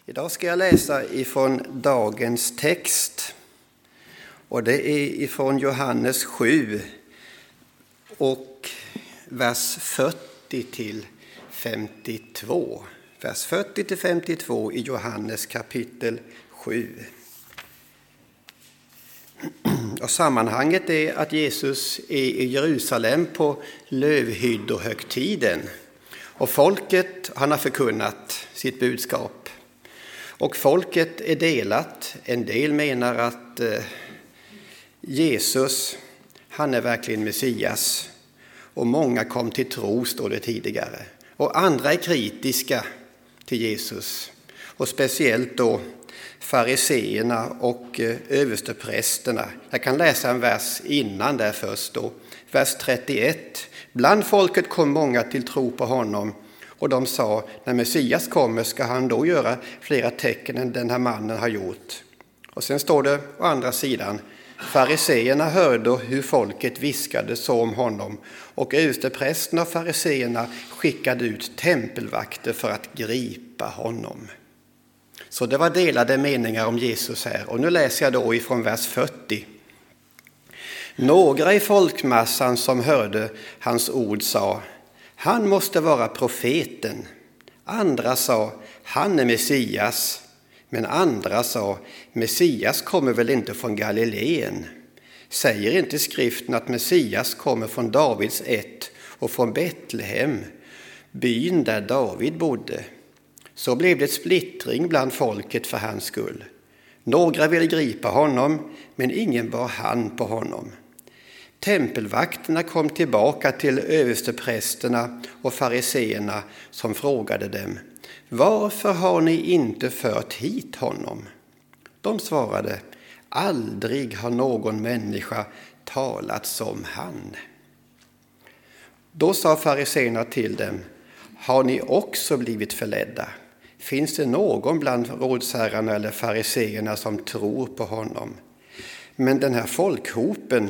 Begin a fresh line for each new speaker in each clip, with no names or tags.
Idag ska jag läsa ifrån dagens text och det är ifrån Johannes 7 och vers 40 till 52. Vers 40 till 52 i Johannes kapitel 7. Och sammanhanget är att Jesus är i Jerusalem på lövhyddohögtiden och folket han har förkunnat sitt budskap. Och folket är delat. En del menar att Jesus, han är verkligen Messias. Och många kom till tro, står det tidigare. Och andra är kritiska till Jesus. Och speciellt då fariseerna och översteprästerna. Jag kan läsa en vers innan där först då. Vers 31. Bland folket kom många till tro på honom. Och de sa, när Messias kommer ska han då göra flera tecken än den här mannen har gjort. Och sen står det å andra sidan, fariseerna hörde hur folket viskade så om honom. Och översteprästerna och fariseerna skickade ut tempelvakter för att gripa honom. Så det var delade meningar om Jesus här. Och nu läser jag då ifrån vers 40. Några i folkmassan som hörde hans ord sa, han måste vara profeten. Andra sa, han är Messias. Men andra sa, Messias kommer väl inte från Galileen. Säger inte skriften att Messias kommer från Davids ett och från Betlehem, byn där David bodde? Så blev det splittring bland folket för hans skull. Några ville gripa honom, men ingen bar hand på honom. Tempelvakterna kom tillbaka till översteprästerna och fariseerna som frågade dem, varför har ni inte fört hit honom? De svarade, aldrig har någon människa talat som han. Då sa fariseerna till dem, har ni också blivit förledda? Finns det någon bland rådsherrarna eller fariseerna som tror på honom? Men den här folkhopen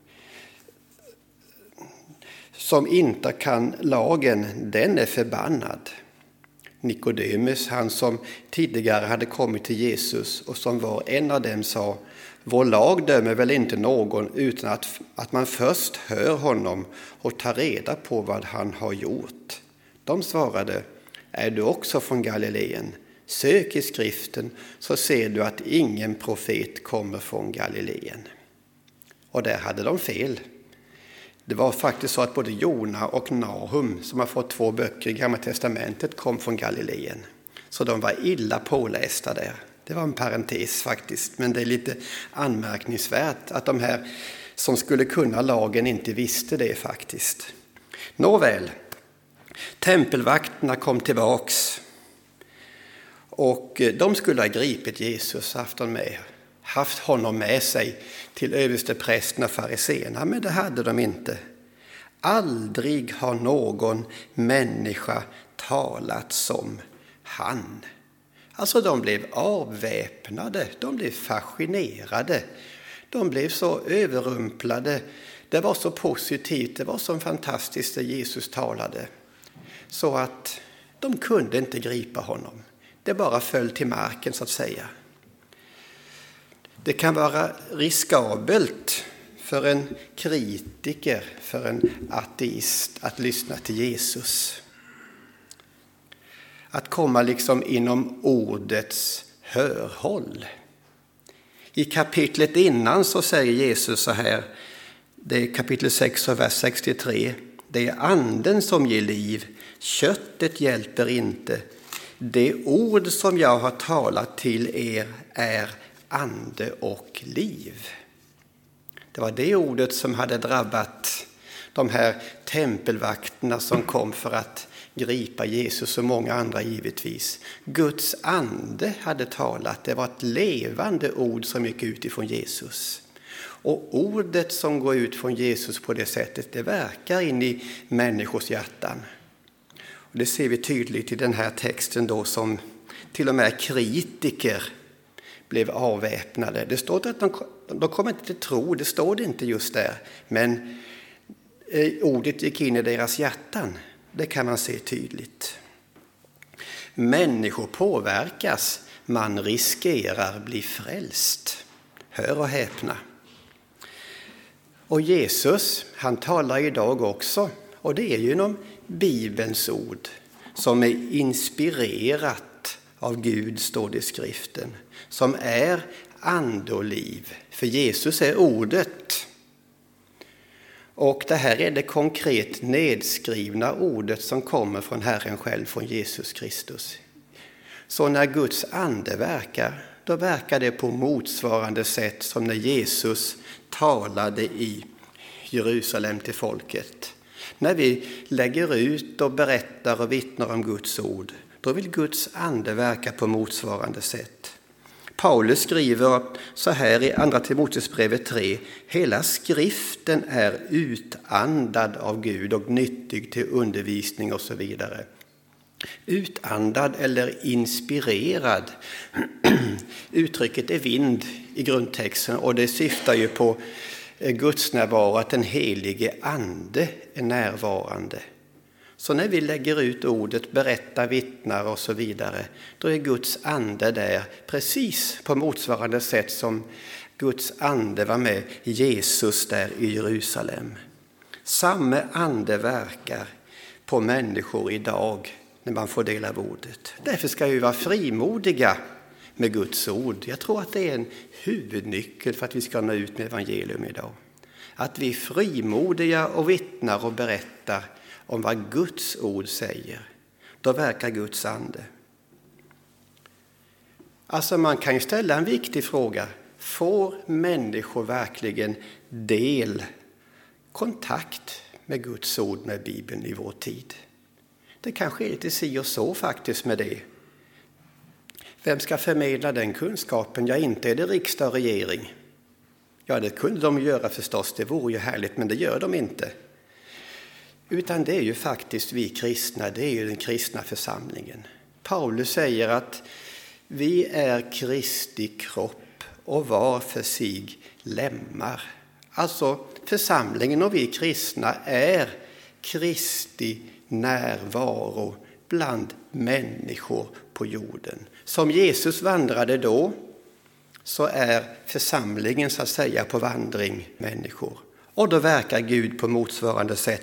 som inte kan lagen, den är förbannad. Nikodemus, han som tidigare hade kommit till Jesus och som var en av dem, sa, vår lag dömer väl inte någon utan att man först hör honom och tar reda på vad han har gjort. De svarade, är du också från Galileen? Sök i skriften så ser du att ingen profet kommer från Galileen. Och där hade de fel. Det var faktiskt så att både Jona och Nahum, som har fått 2 böcker i Gamla testamentet, kom från Galileen. Så de var illa pålästa där. Det var en parentes faktiskt, men det är lite anmärkningsvärt att de här som skulle kunna lagen inte visste det faktiskt. Nåväl, tempelvakterna kom tillbaks och de skulle ha gripit Jesus, haft honom med sig till översteprästerna och fariseerna, men det hade de inte. Aldrig har någon människa talat som han. Alltså de blev avväpnade, de blev fascinerade, de blev så överrumplade. Det var så positivt, det var så fantastiskt det Jesus talade. Så att de kunde inte gripa honom. Det bara föll till marken så att säga. Det kan vara riskabelt för en kritiker, för en ateist att lyssna till Jesus. Att komma liksom inom ordets hörhåll. I kapitlet innan så säger Jesus så här, det är kapitel 6 och vers 63. Det är anden som ger liv, köttet hjälper inte. Det ord som jag har talat till er är ande och liv. Det var det ordet som hade drabbat de här tempelvakterna som kom för att gripa Jesus och många andra givetvis. Guds ande hade talat. Det var ett levande ord som gick ut ifrån Jesus. Och ordet som går ut från Jesus på det sättet, det verkar in i människors hjärtan. Och det ser vi tydligt i den här texten då som till och med kritiker blev avväpnade. Det står att de kom inte till tro, det står det inte just där. Men ordet gick in i deras hjärtan, det kan man se tydligt. Människor påverkas, man riskerar bli frälst. Hör och häpna. Och Jesus, han talar idag också, och det är ju genom Bibelns ord som är inspirerat av Gud, står det i skriften, som är ande och liv. För Jesus är ordet. Och det här är det konkret nedskrivna ordet som kommer från Herren själv, från Jesus Kristus. Så när Guds ande verkar, då verkar det på motsvarande sätt som när Jesus talade i Jerusalem till folket. När vi lägger ut och berättar och vittnar om Guds ord, då vill Guds ande verka på motsvarande sätt. Paulus skriver så här i Andra Timoteusbrevet 3: hela skriften är utandad av Gud och nyttig till undervisning och så vidare. Utandad eller inspirerad. Uttrycket är vind i grundtexten, och det syftar ju på Guds närvaro, att den helige ande är närvarande. Så när vi lägger ut ordet, berättar, vittnar och så vidare, då är Guds ande där precis på motsvarande sätt som Guds ande var med Jesus där i Jerusalem. Samma ande verkar på människor idag när man får del av ordet. Därför ska vi vara frimodiga med Guds ord. Jag tror att det är en huvudnyckel för att vi ska nå ut med evangelium idag. Att vi är frimodiga och vittnar och berättar om vad Guds ord säger. Då verkar Guds ande. Alltså man kan ju ställa en viktig fråga. Får människor verkligen kontakt med Guds ord, med Bibeln i vår tid? Det kanske är lite si och så faktiskt med det. Vem ska förmedla den kunskapen? Ja, inte är det riksdag och regering. Ja, det kunde de göra förstås, det vore ju härligt, men det gör de inte. Utan det är ju faktiskt vi kristna, det är ju den kristna församlingen. Paulus säger att vi är Kristi kropp och var för sig lemmar. Alltså församlingen och vi kristna är Kristi närvaro bland människor på jorden. Som Jesus vandrade då, så är församlingen så att säga på vandring människor. Och då verkar Gud på motsvarande sätt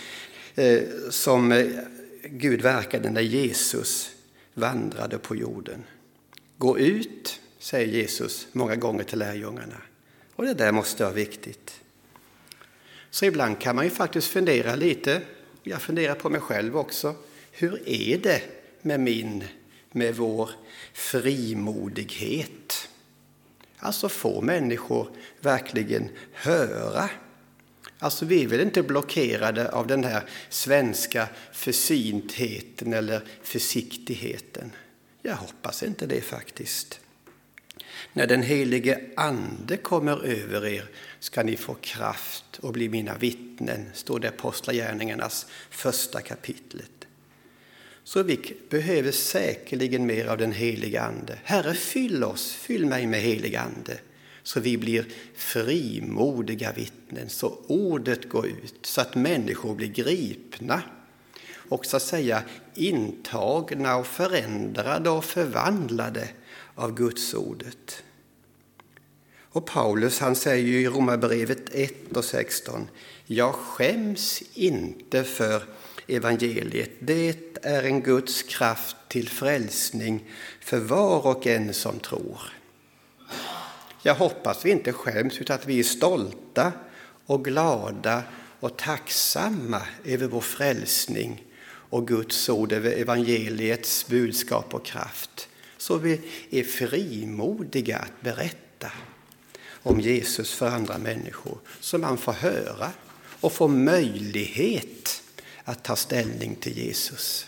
som Gud verkade när Jesus vandrade på jorden. Gå ut, säger Jesus många gånger till lärjungarna. Och det där måste vara viktigt. Så ibland kan man ju faktiskt fundera lite. Jag funderar på mig själv också. Hur är det med vår frimodighet? Alltså får människor verkligen höra? Alltså vi är väl inte blockerade av den här svenska försyntheten eller försiktigheten. Jag hoppas inte det faktiskt. När den helige ande kommer över er ska ni få kraft och bli mina vittnen, står det i Apostlagärningarnas 1 kapitlet. Så vi behöver säkerligen mer av den helige ande. Herre, fyll mig med helig ande, så vi blir frimodiga vittnen, så ordet går ut, så att människor blir gripna och så att säga intagna och förändrade och förvandlade av Guds ordet. Och Paulus, han säger ju i Romarbrevet 1:16: jag skäms inte för evangeliet. Det är en Guds kraft till frälsning för var och en som tror. Jag hoppas vi inte skäms, utan att vi är stolta och glada och tacksamma över vår frälsning och Guds ord, över evangeliets budskap och kraft. Så vi är frimodiga att berätta om Jesus för andra människor, så man får höra och får möjlighet att ta ställning till Jesus.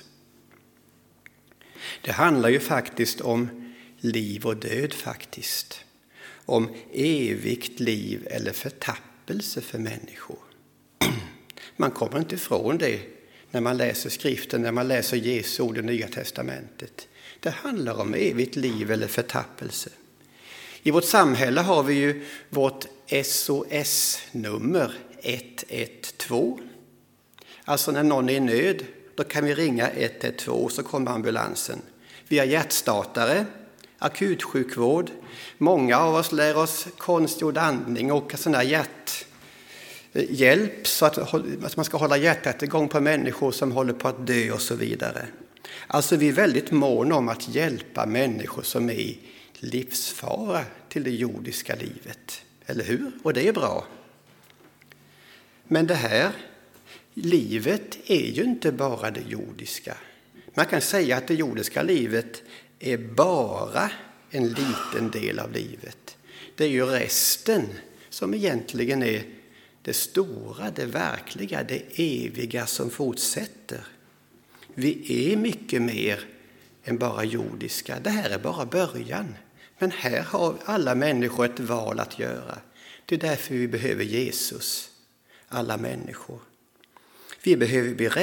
Det handlar ju faktiskt om liv och död faktiskt. Om evigt liv eller förtappelse för människor. Man kommer inte ifrån det när man läser skriften, när man läser Jesu ord i Nya testamentet. Det handlar om evigt liv eller förtappelse. I vårt samhälle har vi ju vårt SOS-nummer 112. Alltså när någon är i nöd, då kan vi ringa 112 så kommer ambulansen. Vi har hjärtstartare, akutsjukvård. Många av oss lär oss konstgjord andning och sån här hjälp så att man ska hålla hjärtat igång på människor som håller på att dö och så vidare. Alltså vi är väldigt måna om att hjälpa människor som är i livsfara till det jordiska livet. Eller hur? Och det är bra. Men det här livet är ju inte bara det jordiska. Man kan säga att det jordiska livet är bara en liten del av livet. Det är ju resten som egentligen är det stora, det verkliga, det eviga som fortsätter. Vi är mycket mer än bara jordiska. Det här är bara början. Men här har alla människor ett val att göra. Det är därför vi behöver Jesus, alla människor. Vi behöver bli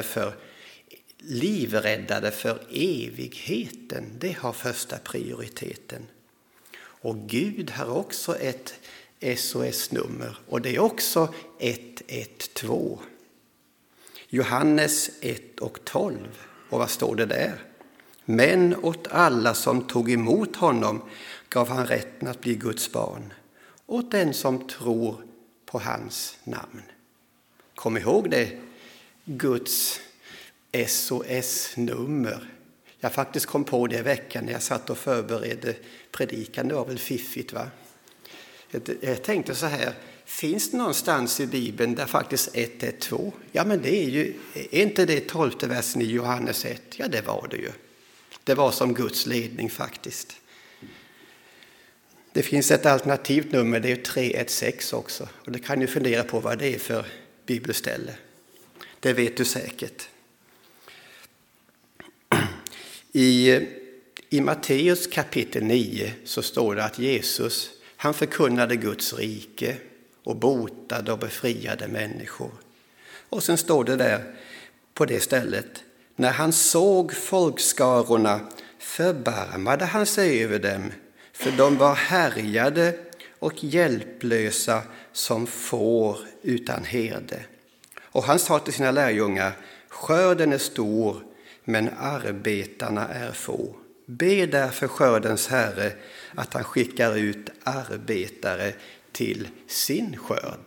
livräddade för evigheten. Det har första prioriteten. Och Gud har också ett SOS-nummer och det är också 112. Johannes 1 och 12. Och vad står det där? Men åt alla som tog emot honom gav han rätten att bli Guds barn. Åt den som tror på hans namn. Kom ihåg det, Guds SOS-nummer. Jag faktiskt kom på det i veckan när jag satt och förberedde predikan. Det var väl fiffigt, va? Jag tänkte så här, finns det någonstans i Bibeln där faktiskt 112? Ja, men det är inte det 12:e versen i Johannes 1? Ja, det var det ju. Det var som Guds ledning faktiskt. Det finns ett alternativt nummer, det är 316 också. Och det kan ju fundera på vad det är för bibelställe. Det vet du säkert. I Matteus kapitel 9 så står det att Jesus, han förkunnade Guds rike och botade och befriade människor. Och sen står det där på det stället, när han såg folkskarorna förbarmade han sig över dem, för de var härjade och hjälplösa som får utan herde. Och han sa till sina lärjungar, skörden är stor, men arbetarna är få. Be därför skördens Herre att han skickar ut arbetare till sin skörd.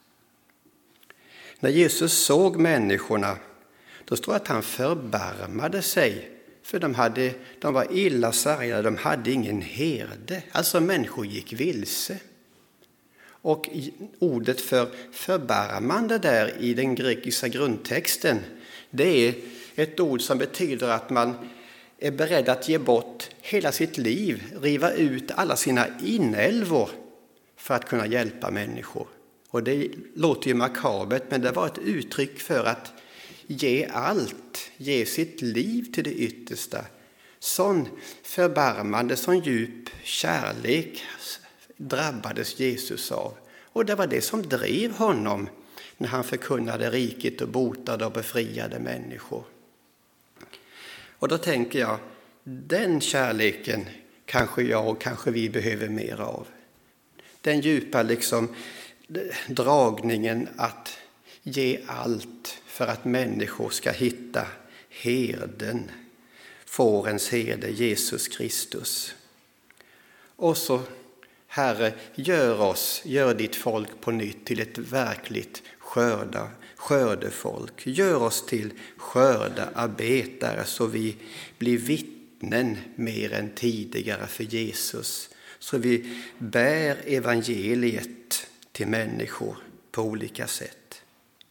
När Jesus såg människorna, då står det att han förbarmade sig. För de var illa sargade, de hade ingen herde. Alltså människor gick vilse. Och ordet för förbarmande där i den grekiska grundtexten, det är ett ord som betyder att man är beredd att ge bort hela sitt liv, riva ut alla sina inälvor för att kunna hjälpa människor. Och det låter ju makabert, men det var ett uttryck för att ge allt, ge sitt liv till det yttersta. Sån förbarmande, sån djup kärlek drabbades Jesus av. Och det var det som drev honom när han förkunnade riket och botade och befriade människor. Och då tänker jag, den kärleken kanske jag och kanske vi behöver mer av. Den djupa dragningen att ge allt för att människor ska hitta herden, fårens herde, Jesus Kristus. Och så, Herre, gör ditt folk på nytt till ett verkligt skördefolk. Gör oss till skördearbetare så vi blir vittnen mer än tidigare för Jesus. Så vi bär evangeliet till människor på olika sätt.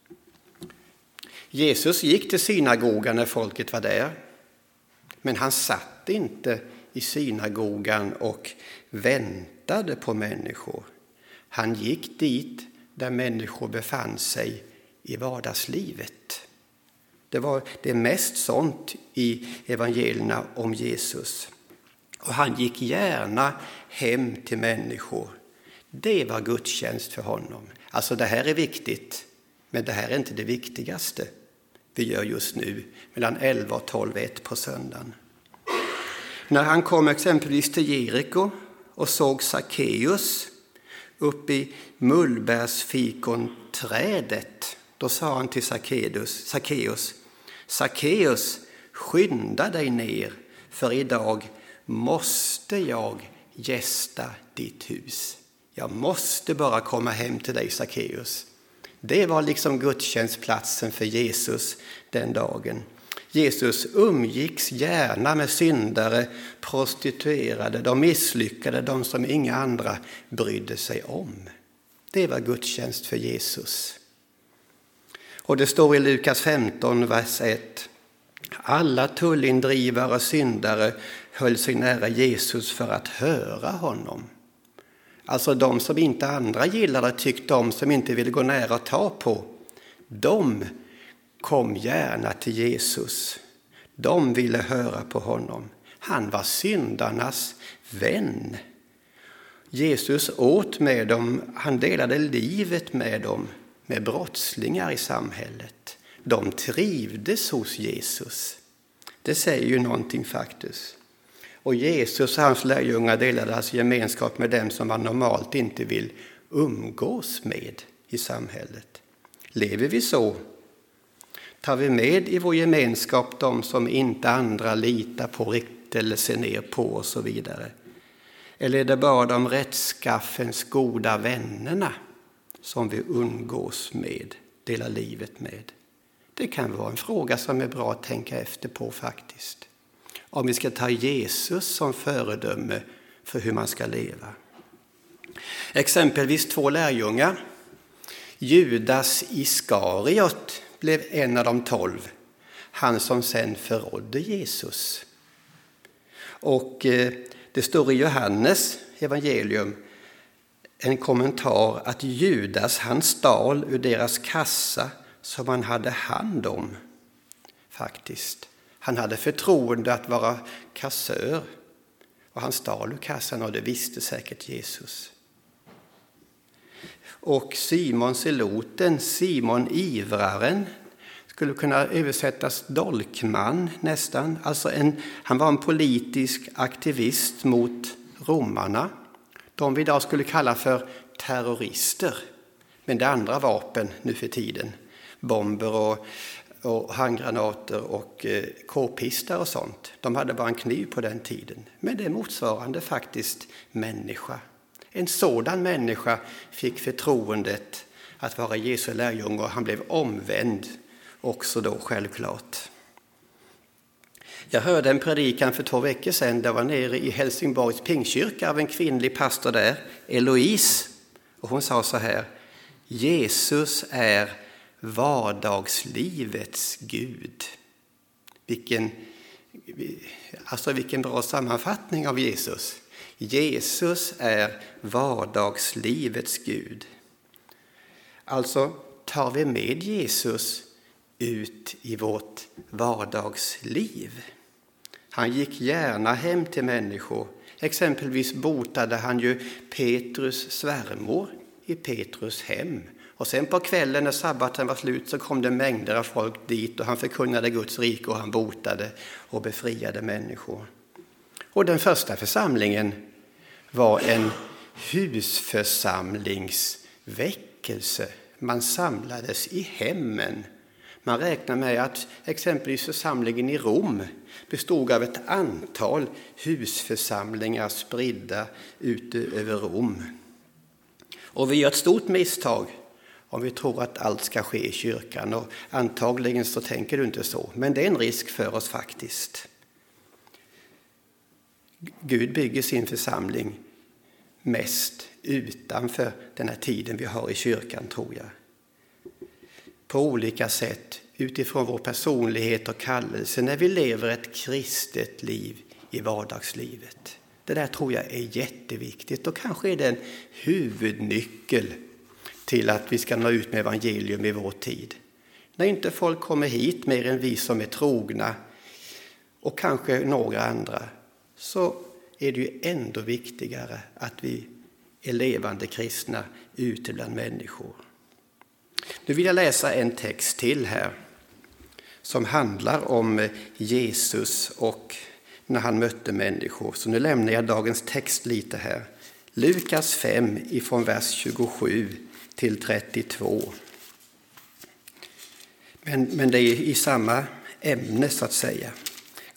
Jesus gick till synagogan när folket var där. Men han satt inte i synagogan och väntade på människor. Han gick dit där människor befann sig i vardagslivet. Det är mest sånt i evangelierna om Jesus. Och han gick gärna hem till människor. Det var gudstjänst för honom. Alltså det här är viktigt, men det här är inte det viktigaste vi gör just nu mellan 11 och 12:1 på söndagen. När han kom exempelvis till Jeriko och såg Sackeus upp i mullbärsfikonträdet, då sa han till Sackeus, Sackeus, skynda dig ner, för idag måste jag gästa ditt hus. Jag måste bara komma hem till dig, Sackeus. Det var liksom gudstjänstplatsen för Jesus den dagen. Jesus umgicks gärna med syndare, prostituerade, de misslyckade, de som inga andra brydde sig om. Det var gudstjänst för Jesus. Och det står i Lukas 15, vers 1. Alla tullindrivare och syndare höll sig nära Jesus för att höra honom. Alltså de som inte andra gillade, tyckte om, som inte ville gå nära och ta på. De kom gärna till Jesus. De ville höra på honom. Han var syndarnas vän. Jesus åt med dem, han delade livet med dem, med brottslingar i samhället. De trivdes hos Jesus. Det säger ju någonting faktiskt. Och Jesus och hans lärjungar delade alltså gemenskap med dem som man normalt inte vill umgås med i samhället. Lever vi så? Tar vi med i vår gemenskap de som inte andra litar på riktigt eller ser ner på och så vidare? Eller är det bara de rättskaffens goda vännerna som vi umgås med, delar livet med? Det kan vara en fråga som är bra att tänka efter på faktiskt. Om vi ska ta Jesus som föredöme för hur man ska leva. Exempelvis 2 lärjungar. Judas Iskariot blev en av de 12. Han som sen förrådde Jesus. Och det står i Johannes evangelium en kommentar att Judas han stal ur deras kassa som han hade hand om. Faktiskt. Han hade förtroende att vara kassör. Och han stal ur kassan och det visste säkert Jesus. Och Simon Zeloten, Simon Ivraren, skulle kunna översättas dolkman nästan. Alltså han var en politisk aktivist mot romarna. De vi idag skulle kalla för terrorister. Men det är andra vapen nu för tiden. Bomber och handgranater och k-pistar och sånt. De hade bara en kniv på den tiden. Men det är motsvarande faktiskt människa. En sådan människa fick förtroendet att vara Jesu lärjunge och han blev omvänd också då självklart. Jag hörde en predikan för 2 veckor sedan. Det var nere i Helsingborgs Pingstkyrka av en kvinnlig pastor där, Eloise. Och hon sa så här: Jesus är vardagslivets Gud. Vilken bra sammanfattning av Jesus. Jesus är vardagslivets Gud. Alltså tar vi med Jesus ut i vårt vardagsliv. Han gick gärna hem till människor. Exempelvis botade han ju Petrus svärmor i Petrus hem. Och sen på kvällen när sabbaten var slut så kom det mängder av folk dit och han förkunnade Guds rike och han botade och befriade människor. Och den första församlingen var en husförsamlingsväckelse. Man samlades i hemmen. Man räknar med att exempelvis församlingen i Rom bestod av ett antal husförsamlingar spridda ute över Rom. Och vi gör ett stort misstag om vi tror att allt ska ske i kyrkan. Och antagligen så tänker du inte så. Men det är en risk för oss faktiskt. Gud bygger sin församling mest utanför den här tiden vi har i kyrkan, tror jag. På olika sätt, utifrån vår personlighet och kallelse, när vi lever ett kristet liv i vardagslivet. Det där tror jag är jätteviktigt och kanske är det en huvudnyckel till att vi ska nå ut med evangelium i vår tid. När inte folk kommer hit mer än vi som är trogna och kanske några andra, så är det ju ändå viktigare att vi är levande kristna ute bland människor. Nu vill jag läsa en text till här som handlar om Jesus och när han mötte människor. Så nu lämnar jag dagens text lite här. Lukas 5 ifrån vers 27 till 32. Men det är i samma ämne så att säga.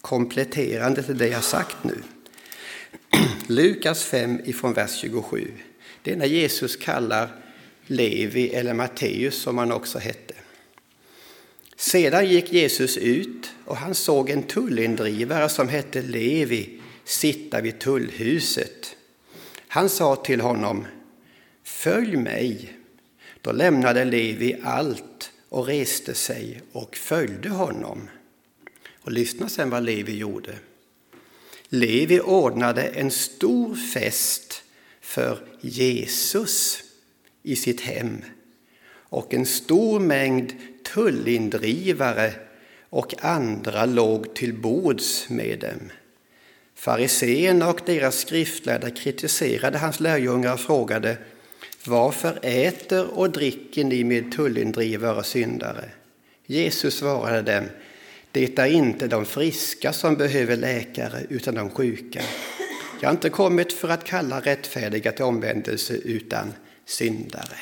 kompletterande till det jag sagt nu. Lukas 5 ifrån vers 27. Det är när Jesus kallar Levi eller Matteus som han också hette. Sedan gick Jesus ut och han såg en tullindrivare som hette Levi sitta vid tullhuset. Han sa till honom: följ mig. Då lämnade Levi allt och reste sig och följde honom. Och lyssna sen vad Levi gjorde. Levi ordnade en stor fest för Jesus i sitt hem, och en stor mängd tullindrivare och andra låg till bords med dem. Fariseerna och deras skriftlärda kritiserade hans lärjungar och frågade: varför äter och dricker ni med tullindrivare och syndare? Jesus svarade dem: det är inte de friska som behöver läkare utan de sjuka. Jag har inte kommit för att kalla rättfärdiga till omvändelse utan syndare.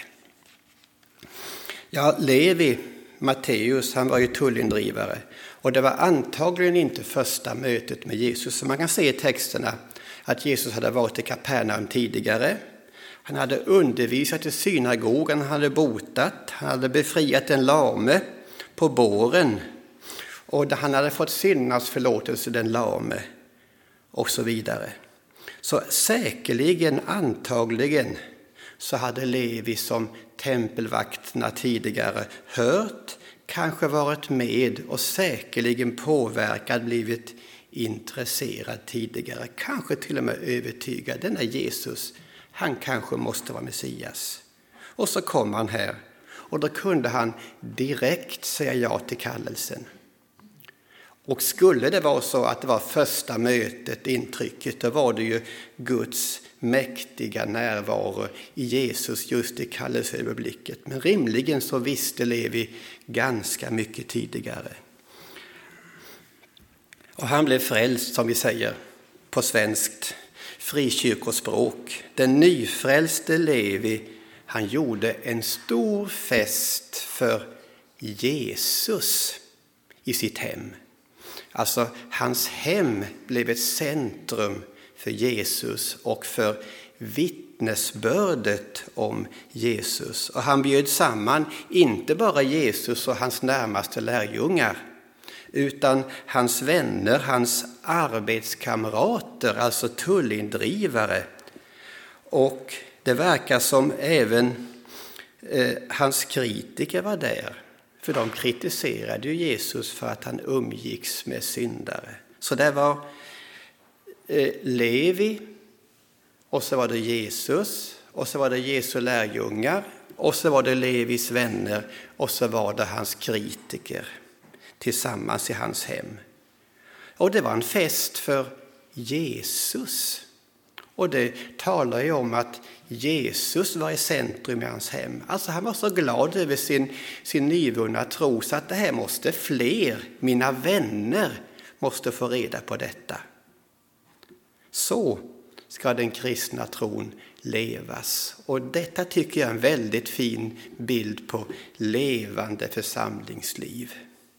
Ja, Levi, Matteus, han var ju tullindrivare. Och det var antagligen inte första mötet med Jesus. Så man kan se i texterna att Jesus hade varit i Kapernaum tidigare. Han hade undervisat i synagogan, han hade botat, han hade befriat en lame på båren. Och han hade fått syndarsförlåtelse, den lame, och så vidare. Så säkerligen, antagligen, så hade Levi som tempelvakterna tidigare hört, kanske varit med och säkerligen påverkad, blivit intresserad tidigare. Kanske till och med övertygad. Denna Jesus, han kanske måste vara Messias. Och så kom han här och då kunde han direkt säga ja till kallelsen. Och skulle det vara så att det var första mötet, intrycket, då var det ju Guds mäktiga närvaro i Jesus just i kallelseögonblicket. Men rimligen så visste Levi ganska mycket tidigare. Och han blev frälst, som vi säger på svenskt frikyrkospråk. Den nyfrälste Levi, han gjorde en stor fest för Jesus i sitt hem. Alltså hans hem blev ett centrum för Jesus och för vittnesbördet om Jesus. Och han bjöd samman inte bara Jesus och hans närmaste lärjungar, utan hans vänner, hans arbetskamrater, alltså tullindrivare. Och det verkar som även hans kritiker var där. För de kritiserade ju Jesus för att han umgicks med syndare. Så det var Levi, och så var det Jesus, och så var det Jesu lärjungar, och så var det Levis vänner, och så var det hans kritiker tillsammans i hans hem. Och det var en fest för Jesus. Och det talar ju om att Jesus var i centrum i hans hem. Alltså han var så glad över sin nyvunna tro så att det här måste fler, mina vänner, måste få reda på detta. Så ska den kristna tron levas. Och detta tycker jag är en väldigt fin bild på levande församlingsliv.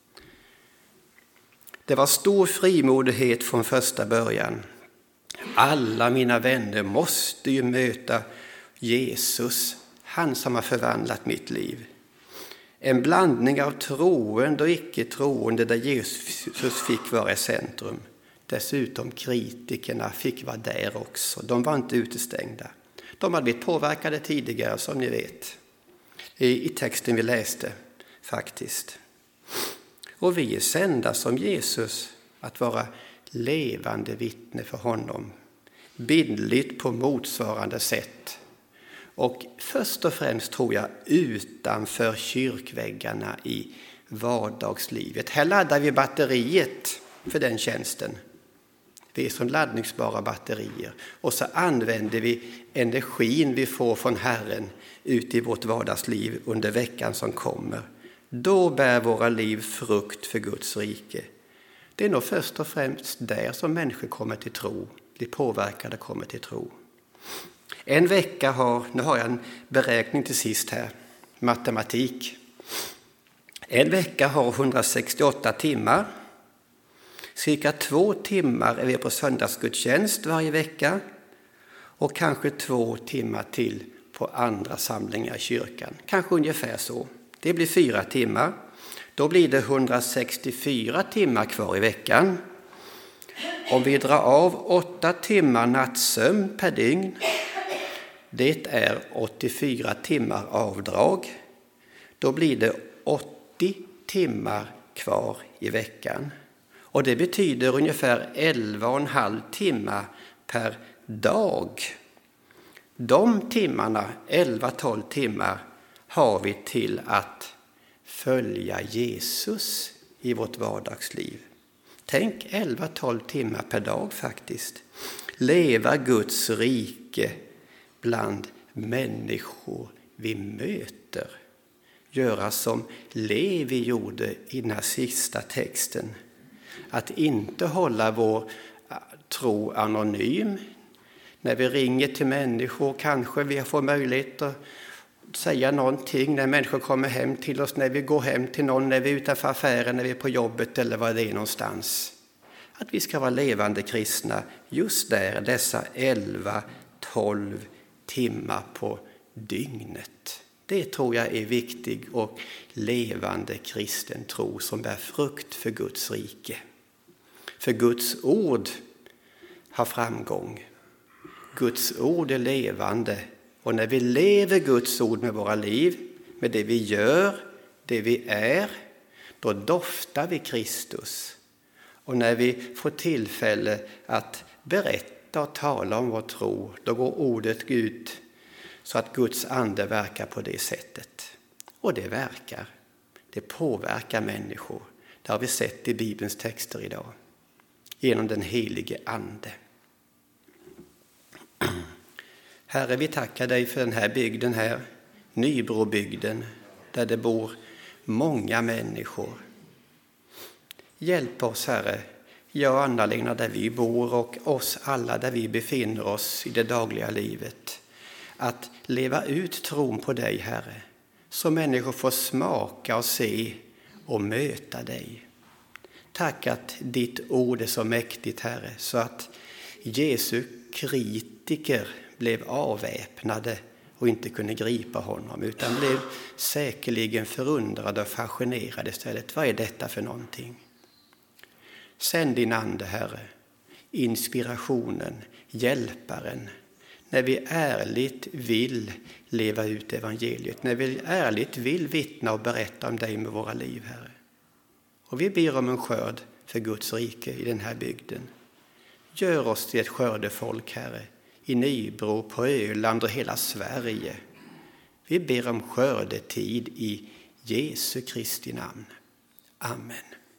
Det var stor frimodighet från första början. Alla mina vänner måste ju möta Jesus, han som har förvandlat mitt liv. En blandning av troende och icke-troende där Jesus fick vara i centrum. Dessutom kritikerna fick vara där också. De var inte utestängda. De hade blivit påverkade tidigare, som ni vet. I texten vi läste faktiskt. Och vi är sända som Jesus att vara levande vittne för honom. Bildligt på motsvarande sätt. Och först och främst tror jag utanför kyrkväggarna i vardagslivet. Här laddar vi batteriet för den tjänsten. Vi är som laddningsbara batterier. Och så använder vi energin vi får från Herren ut i vårt vardagsliv under veckan som kommer. Då bär våra liv frukt för Guds rike. Det är nog först och främst där som människor kommer till tro. De påverkade kommer till tro. En vecka nu har jag en beräkning till sist här. Matematik. En vecka har 168 timmar. Cirka 2 timmar är vi på söndagsgudstjänst varje vecka och kanske 2 timmar till på andra samlingar i kyrkan. Kanske ungefär så. Det blir 4 timmar. Då blir det 164 timmar kvar i veckan. Om vi drar av 8 timmar nattsömn per dygn, det är 84 timmar avdrag. Då blir det 80 timmar kvar i veckan. Och det betyder ungefär 11,5 timmar per dag. De timmarna, 11-12 timmar, har vi till att följa Jesus i vårt vardagsliv. Tänk 11-12 timmar per dag faktiskt. Leva Guds rike bland människor vi möter. Göra som Levi gjorde i den här sista texten. Att inte hålla vår tro anonym. När vi ringer till människor kanske vi får möjlighet att säga någonting. När människor kommer hem till oss, när vi går hem till någon, när vi är utanför affären, när vi är på jobbet eller vad det är någonstans. Att vi ska vara levande kristna just där, dessa 11-12 timmar på dygnet. Det tror jag är viktig och levande kristen tro som bär frukt för Guds rike. För Guds ord har framgång. Guds ord är levande. Och när vi lever Guds ord med våra liv, med det vi gör, det vi är, då doftar vi Kristus. Och när vi får tillfälle att berätta och tala om vår tro, då går ordet ut så att Guds ande verkar på det sättet. Och det verkar. Det påverkar människor. Det har vi sett i Bibelns texter idag. Genom den helige ande. Herre, vi tackar dig för den här bygden här, Nybrobygden, där det bor många människor. Hjälp oss, Herre, jag och Anna-Lena där vi bor och oss alla där vi befinner oss i det dagliga livet, att leva ut tron på dig, Herre, så människor får smaka och se och möta dig. Tack att ditt ord är så mäktigt, Herre, så att Jesu kritiker blev avväpnade och inte kunde gripa honom, utan blev säkerligen förundrade och fascinerade istället. Vad är detta för någonting? Sänd din ande, Herre, inspirationen, hjälparen, när vi ärligt vill leva ut evangeliet, när vi ärligt vill vittna och berätta om dig med våra liv, Herre. Och vi ber om en skörd för Guds rike i den här bygden. Gör oss till ett skördefolk, Herre, i Nybro, på Öland och hela Sverige. Vi ber om skördetid i Jesu Kristi namn. Amen.